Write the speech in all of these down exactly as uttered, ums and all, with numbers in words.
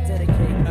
dedicate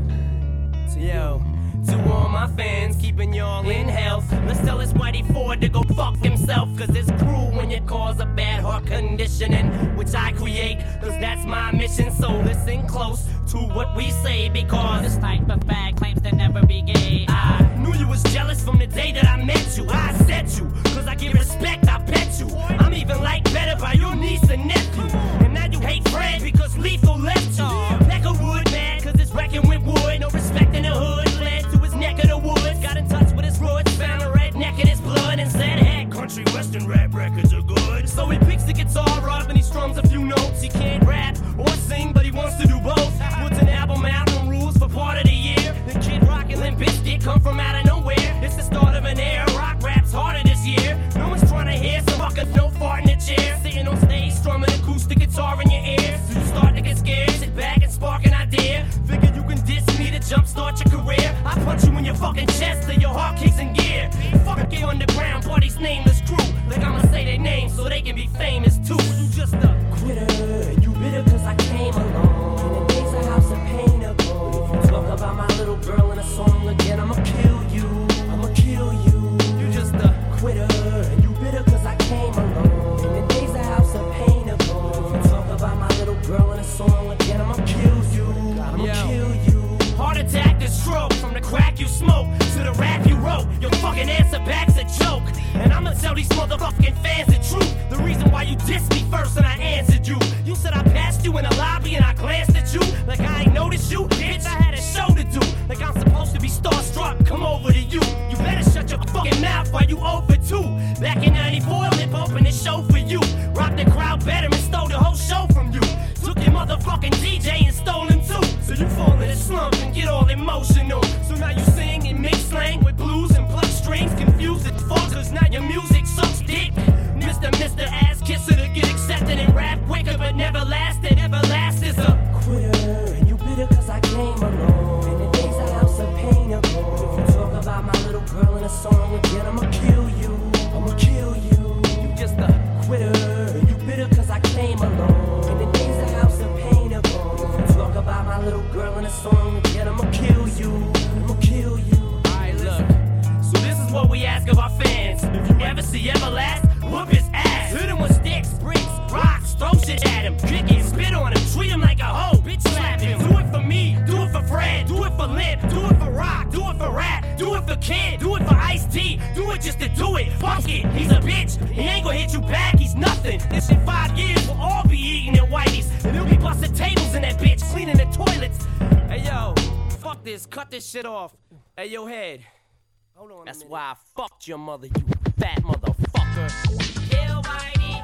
this to Yo. To all my fans, keeping y'all in health. Let's tell this Whitey Ford to go fuck himself. Cause it's cruel when you cause a bad heart conditioning, which I create, cause that's my mission. So listen close to what we say, because this type of fag claims to never be gay. I knew you was jealous from the day that I met you. I said you, cause I give respect, I pet you. I'm even liked better by your niece and nephew. And now you hate Fred because Lethal left you. Neck of wood, man, cause it's wrecking with wood. No respect in the hood, led to his neck of the woods. Got in touch with his roots, found a redneck in his blood, and said, hey, country western rap records are good. So he picks the guitar up and he strums a few notes. He can't rap or sing, but he wants to do both. Puts an album out on rules for part of the year. The Kid Rock and Limp Bizkit come from out of nowhere. It's the start of an era. Rock rap's harder this year. No one's trying to hear some fucker no fart in the chair. Sitting on stage strumming acoustic guitar in your ear. So you start to get scared, sit back and spark an idea. Figure you can diss me to jumpstart your career. I punch you in your fucking chest till your heart kicks in gear. Fuck your underground party's nameless crew. Like I'ma say their names so they can be famous too. You just a quitter, you bitter cause I came along. And the days a house of pain ago. If you talk about my little girl in a song again, I'ma kill you, I'ma kill you. You just a quitter, and you bitter cause I came along. And the days a house of pain ago. If you talk about my little girl in a song again, I'ma kill you, I'ma Yo. kill you. Heart attack to stroke, from the crack you smoke to the rap you wrote. Your fucking answer back's a joke. And I'ma tell these motherfucking fans the truth. The reason why you dissed me first and I answered you. You said I passed you in the lobby and I glanced at you like I ain't noticed you. Bitch, I had a show to do. Like I'm supposed to be starstruck, come over to you. You better shut your fucking mouth while you oh for two. Back in ninety-four, Lip opened the show for you. Rocked the crowd better and stole the whole show from you. Took your motherfucking D J and stole him too. So you fall in a slump and get all emotional. So now you sing and mix slang with blues and pluck strings. Confused as fuck cause now your music sucks dick. Mister Mister Ass Kisser to get accepted in rap quicker but never lasted. Everlast is a quitter and you bitter cause I came along. And the days a house of pain ago. If you talk about my little girl in a song again, I'ma kill you, I'ma kill you. You just a quitter and you bitter cause I came along. And the days a house of pain ago. If you talk about my little girl in a song again, I'ma kill you, I'ma kill you. Alright, look. So this is what we ask of our fans. If you ever see Everlast, whoop his ass. Hit him with sticks, bricks, rocks, throw shit at him. Kick it, spit on him, treat him like a hoe, bitch slap him. Do it for me, do it for Fred, do it for Limp, do it for Rock, do it for Rap, do it for Kid, do it for Ice-T, do it just to do it. Fuck it, he's a bitch, he ain't gonna hit you back, he's nothing. This in five years, we'll all be eating at Whitey's. And he'll be busting tables in that bitch, cleaning the toilets. Hey yo, fuck this, cut this shit off. Hey yo, head. Hold on. That's why I fucked your mother, you fat motherfucker. Kill Whitey.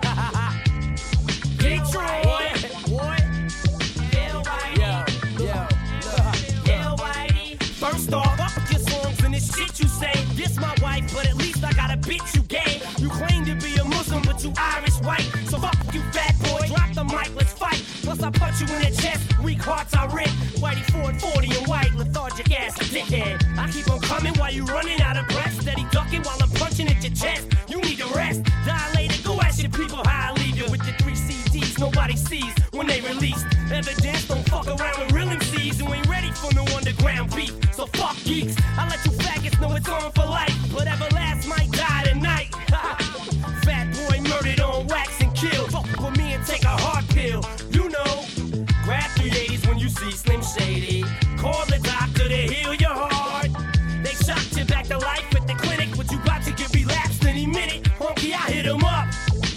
Detroit. What? Kill Whitey. Yo, yo. Kill Whitey. First off, fuck your songs and this shit you say. This my wife, but at least I got a bitch you gay. You claim to be a Muslim, but you Irish white. So fuck you, fat boy. Drop the mic, let's fight. Plus I punch you in the chest. Weak hearts I rip. Whitey Ford forty and white, lethargic ass dickhead. I keep on coming while you running out of breath. Steady ducking while I'm punching at your chest. You need to rest. Dilated, go ask your people how I leave you with the three C Ds nobody sees when they released. Evidence, don't fuck around with real M Cs who ain't ready for no underground beef. So fuck geeks. I let you faggots know it's on for life. But Everlast might die tonight. Fat boy murdered on wax and killed. Fuck with me and take a hard pill. You know, grab three eighties when you see Slim Shady. Call the doctor to heal your heart. They shocked you back to life at the clinic, but you got to get relapsed any minute. Honky, I hit him up.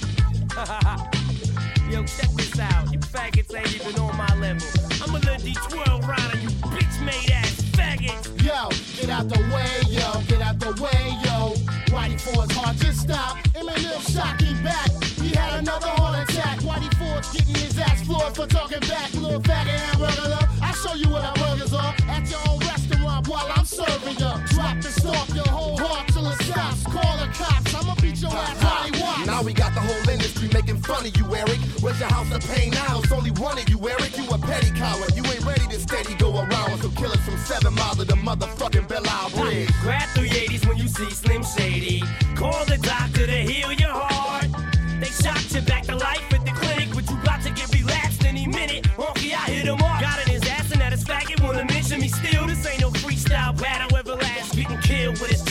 Yo, check this out. You faggots ain't even on my level. I'm a little D twelve rider, you bitch-made ass faggots. Yo, get out the way, yo, get out the way, yo. Whitey Ford's heart just stopped. Eminem shot, he back. He had another heart attack. Whitey Ford's getting his ass floored for talking back. Little faggot hamburger. I'll show you what our burgers are at your own restaurant while I'm serving you. Drop and stop your whole heart till it stops. Call the cops, I'ma beat your ass while he walks. Now we got the whole industry making fun of you, Eric. Where's your house of pain now? It's only one of you, Eric. You a petty coward. You ain't ready to steady go around with some killers from Seven Mile to the motherfucking Belle Isle Bridge. Grab three eighties when you see Slim Shady. Call the doctor to heal your heart. They shot you back to life at the clinic, but you about to get relapsed any minute. Honky, I hit him up. Got in his ass and at his faggot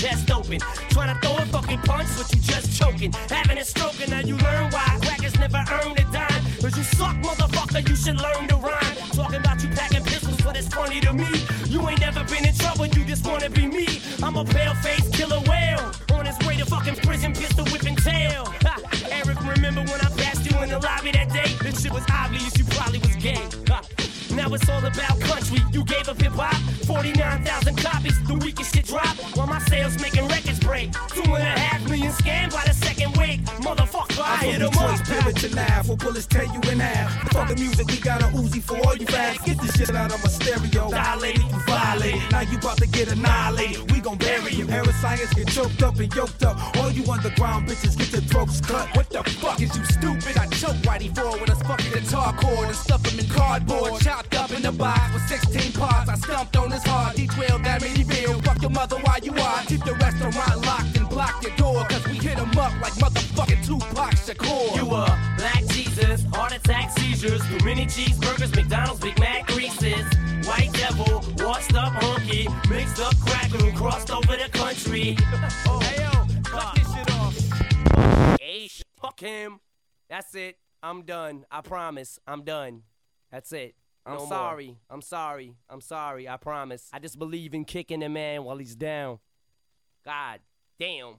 chest open. Trying to throw a fucking punch, but you just choking. Having a stroke, and now you learn why crackers never earned a dime. Cause you suck, motherfucker, you should learn to rhyme. Talking about you packing pistols, but it's funny to me. You ain't never been in trouble, you just wanna be me. I'm a pale-faced killer whale, on his way to fucking prison, pistol whipping tail. Ha, Eric, remember when I passed you in the lobby that day? This shit was obvious, you probably was gay. Ha. Now it's all about country. You gave up hip-hop, forty-nine thousand copies, the weakest shit dropped. While my sales making records break. Two and a half million scanned by the second week. Motherfucker, I, I hit them up. Pivot to laugh, or bullets tear you in half. Fuck the music, we got a Uzi for all you fans. Get this shit out of my stereo. Dilated, you violated. Now you about to get annihilated. We gon' bury you. Air science get choked up and yoked up. All you underground bitches get your throats cut. What the fuck is you stupid? I choke Whitey four with a fucking guitar cord and stuff him in cardboard. Chopped up in the box with sixteen parts. I stumped on his heart. D twelve that made me feel. Fuck your mother while you are. Keep the restaurant locked and block your door. Cause we hit him up like motherfucking Tupac Shakur. You a black Jesus, heart attack seizures, too many cheeseburgers, McDonald's, Big Mac greases. White devil, washed up honky, mixed up cracker, crossed over the country. Oh, hey yo, cut this shit off. Hey, fuck him. That's it. I'm done. I promise. I'm done. That's it. I'm no sorry. More. I'm sorry. I'm sorry. I promise. I just believe in kicking a man while he's down. God damn.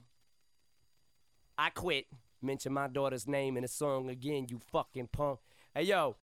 I quit. Mention my daughter's name in the song again, you fucking punk. Hey, yo,